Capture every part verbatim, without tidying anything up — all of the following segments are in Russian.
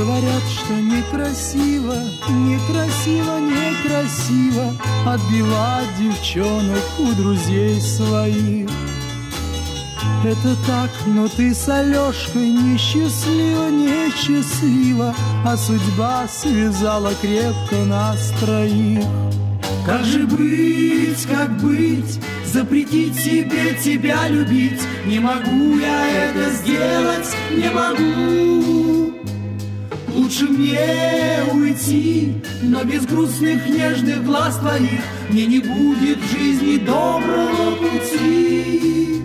Говорят, что некрасиво, некрасиво, некрасиво отбивать девчонок у друзей своих. Это так, но ты с Алешкой несчастлива, несчастлива, а судьба связала крепко нас троих. Как же быть, как быть, запретить себе тебя любить? Не могу я это сделать, не могу. Лучше мне уйти, но без грустных нежных глаз твоих мне не будет в жизни доброго пути.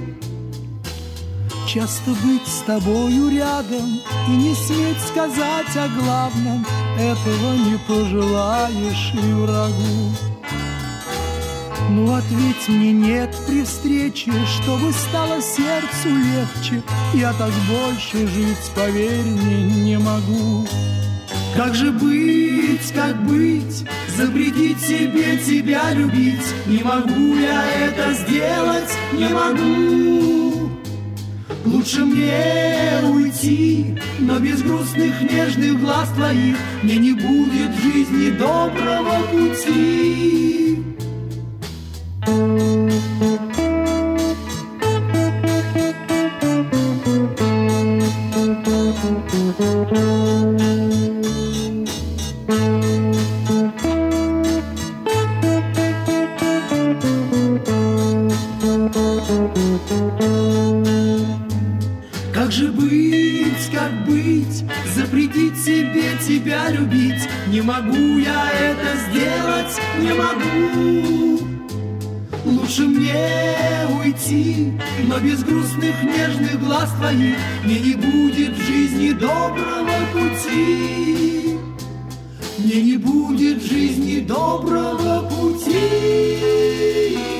Часто быть с тобою рядом и не сметь сказать о главном, этого не пожелаешь и врагу. Ну ответь мне нет при встрече, чтобы стало сердцу легче. Я так больше жить, поверь мне, не могу. Как же быть, как быть, запретить себе тебя любить? Не могу я это сделать, не могу. Лучше мне уйти, но без грустных нежных глаз твоих мне не будет в жизни доброго пути. Как же быть, как быть, запретить себе тебя любить? Не могу я это сделать, не могу. Лучше мне уйти, но без грустных нежных глаз твоих мне не будет в жизни доброго пути. Мне не будет в жизни доброго пути.